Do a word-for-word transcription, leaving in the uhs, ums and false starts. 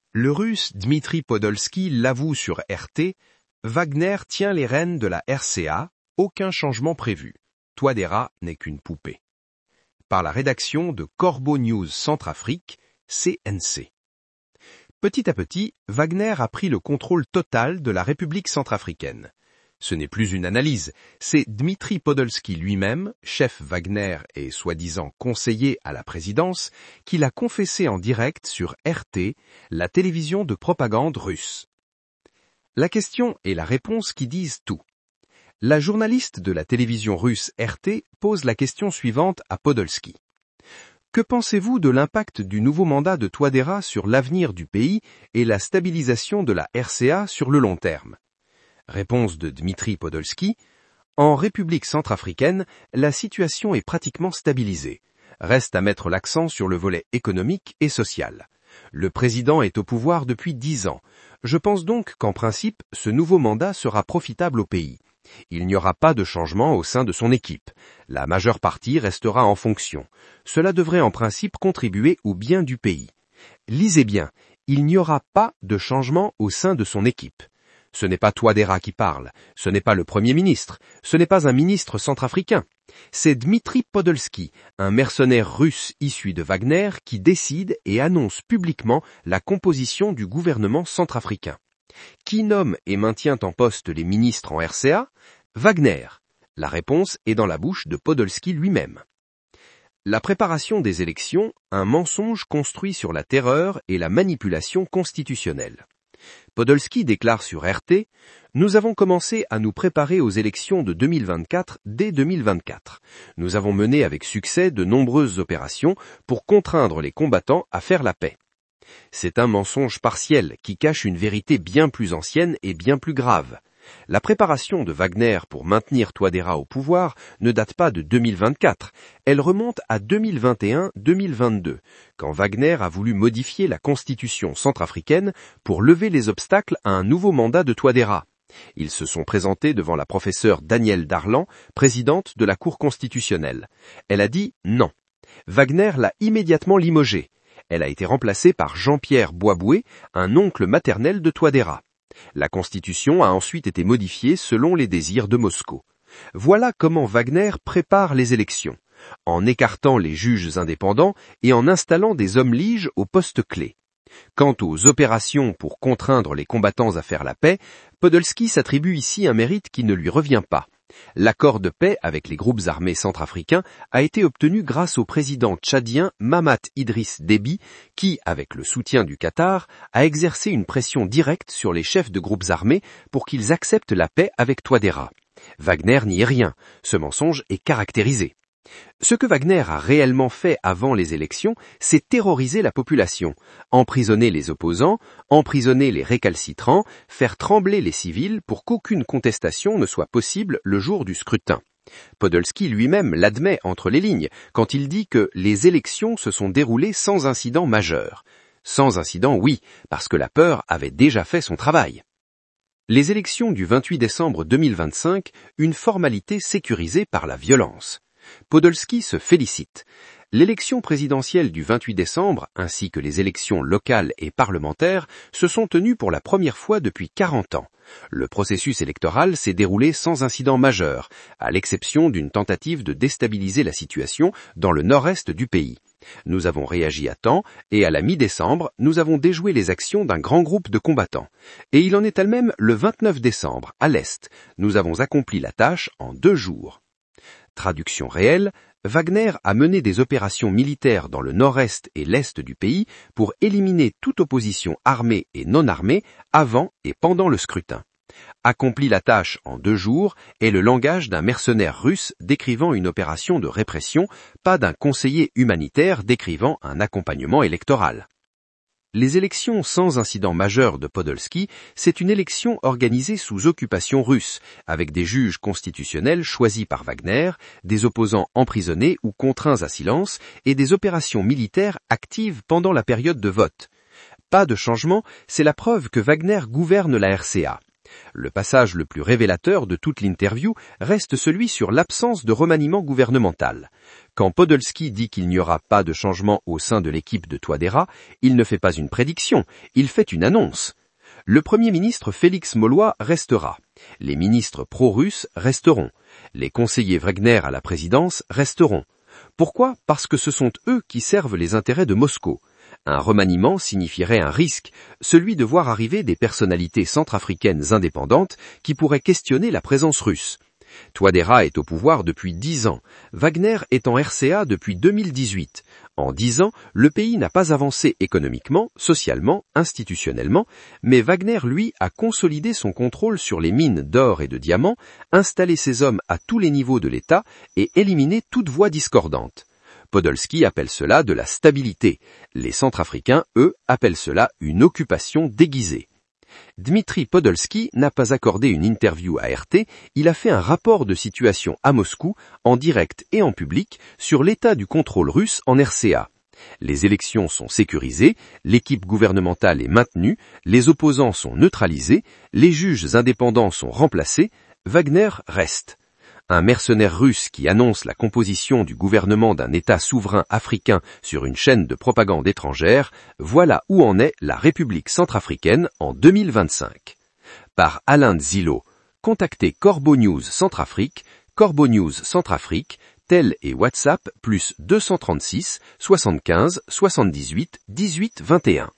Le Russe Dmitri Podolski l'avoue sur R T, Wagner tient les rênes de la R C A, aucun changement prévu. Touadéra n'est qu'une poupée. Par la rédaction de Corbeau News Centrafrique, C N C. Petit à petit, Wagner a pris le contrôle total de la République centrafricaine. Ce n'est plus une analyse, c'est Dmitri Podolski lui-même, chef Wagner et soi-disant conseiller à la présidence, qui l'a confessé en direct sur R T, la télévision de propagande russe. La question et la réponse qui disent tout. La journaliste de la télévision russe R T pose la question suivante à Podolski. Que pensez-vous de l'impact du nouveau mandat de Touadéra sur l'avenir du pays et la stabilisation de la R C A sur le long terme? Réponse de Dmitri Podolski. En République centrafricaine, la situation est pratiquement stabilisée. Reste à mettre l'accent sur le volet économique et social. Le président est au pouvoir depuis dix ans. Je pense donc qu'en principe, ce nouveau mandat sera profitable au pays. Il n'y aura pas de changement au sein de son équipe. La majeure partie restera en fonction. Cela devrait en principe contribuer au bien du pays. Lisez bien, il n'y aura pas de changement au sein de son équipe. Ce n'est pas Touadéra qui parle, ce n'est pas le Premier ministre, ce n'est pas un ministre centrafricain. C'est Dmitri Podolski, un mercenaire russe issu de Wagner qui décide et annonce publiquement la composition du gouvernement centrafricain. Qui nomme et maintient en poste les ministres en R C A? Wagner. La réponse est dans la bouche de Podolski lui-même. La préparation des élections, un mensonge construit sur la terreur et la manipulation constitutionnelle. Podolski déclare sur R T « Nous avons commencé à nous préparer aux élections de deux mille vingt-quatre dès deux mille vingt-quatre. Nous avons mené avec succès de nombreuses opérations pour contraindre les combattants à faire la paix. » C'est un mensonge partiel qui cache une vérité bien plus ancienne et bien plus grave. La préparation de Wagner pour maintenir Touadéra au pouvoir ne date pas de deux mille vingt-quatre, elle remonte à deux mille vingt et un deux mille vingt-deux, quand Wagner a voulu modifier la constitution centrafricaine pour lever les obstacles à un nouveau mandat de Touadéra. Ils se sont présentés devant la professeure Danielle Darlan, présidente de la Cour constitutionnelle. Elle a dit non. Wagner l'a immédiatement limogé. Elle a été remplacée par Jean-Pierre Boisboué, un oncle maternel de Touadéra. La Constitution a ensuite été modifiée selon les désirs de Moscou. Voilà comment Wagner prépare les élections, en écartant les juges indépendants et en installant des hommes liges aux postes clés. Quant aux opérations pour contraindre les combattants à faire la paix, Podolski s'attribue ici un mérite qui ne lui revient pas. L'accord de paix avec les groupes armés centrafricains a été obtenu grâce au président tchadien Mahamat Idriss Déby qui, avec le soutien du Qatar, a exercé une pression directe sur les chefs de groupes armés pour qu'ils acceptent la paix avec Touadéra. Wagner n'y est rien, ce mensonge est caractérisé. Ce que Wagner a réellement fait avant les élections, c'est terroriser la population, emprisonner les opposants, emprisonner les récalcitrants, faire trembler les civils pour qu'aucune contestation ne soit possible le jour du scrutin. Podolski lui-même l'admet entre les lignes quand il dit que les élections se sont déroulées sans incident majeur. Sans incident, oui, parce que la peur avait déjà fait son travail. Les élections du vingt-huit décembre deux mille vingt-cinq, une formalité sécurisée par la violence. Podolski se félicite. L'élection présidentielle du vingt-huit décembre, ainsi que les élections locales et parlementaires, se sont tenues pour la première fois depuis quarante ans. Le processus électoral s'est déroulé sans incident majeur, à l'exception d'une tentative de déstabiliser la situation dans le nord-est du pays. Nous avons réagi à temps, et à la mi-décembre, nous avons déjoué les actions d'un grand groupe de combattants. Et il en est elle-même le vingt-neuf décembre, à l'est. Nous avons accompli la tâche en deux jours. Traduction réelle, Wagner a mené des opérations militaires dans le nord-est et l'est du pays pour éliminer toute opposition armée et non armée avant et pendant le scrutin. Accompli la tâche en deux jours est le langage d'un mercenaire russe décrivant une opération de répression, pas d'un conseiller humanitaire décrivant un accompagnement électoral. Les élections sans incident majeur de Podolski, c'est une élection organisée sous occupation russe, avec des juges constitutionnels choisis par Wagner, des opposants emprisonnés ou contraints à silence et des opérations militaires actives pendant la période de vote. Pas de changement, c'est la preuve que Wagner gouverne la R C A. Le passage le plus révélateur de toute l'interview reste celui sur l'absence de remaniement gouvernemental. Quand Podolski dit qu'il n'y aura pas de changement au sein de l'équipe de Touadéra, il ne fait pas une prédiction, il fait une annonce. Le Premier ministre Félix Molloy restera. Les ministres pro-russes resteront. Les conseillers Wagner à la présidence resteront. Pourquoi ? Parce que ce sont eux qui servent les intérêts de Moscou. Un remaniement signifierait un risque, celui de voir arriver des personnalités centrafricaines indépendantes qui pourraient questionner la présence russe. Touadéra est au pouvoir depuis dix ans. Wagner est en R C A depuis deux mille dix-huit. En dix ans, le pays n'a pas avancé économiquement, socialement, institutionnellement, mais Wagner, lui, a consolidé son contrôle sur les mines d'or et de diamants, installé ses hommes à tous les niveaux de l'État et éliminé toute voix discordante. Podolski appelle cela de la stabilité. Les Centrafricains, eux, appellent cela une occupation déguisée. Dmitri Podolski n'a pas accordé une interview à R T, il a fait un rapport de situation à Moscou, en direct et en public, sur l'état du contrôle russe en R C A. Les élections sont sécurisées, l'équipe gouvernementale est maintenue, les opposants sont neutralisés, les juges indépendants sont remplacés, Wagner reste. Un mercenaire russe qui annonce la composition du gouvernement d'un État souverain africain sur une chaîne de propagande étrangère, voilà où en est la République centrafricaine en deux mille vingt-cinq. Par Alain Zilo, contactez Corbeau News Centrafrique, Corbeau News Centrafrique, tel et WhatsApp plus deux cent trente-six soixante-quinze soixante-dix-huit dix-huit vingt et un.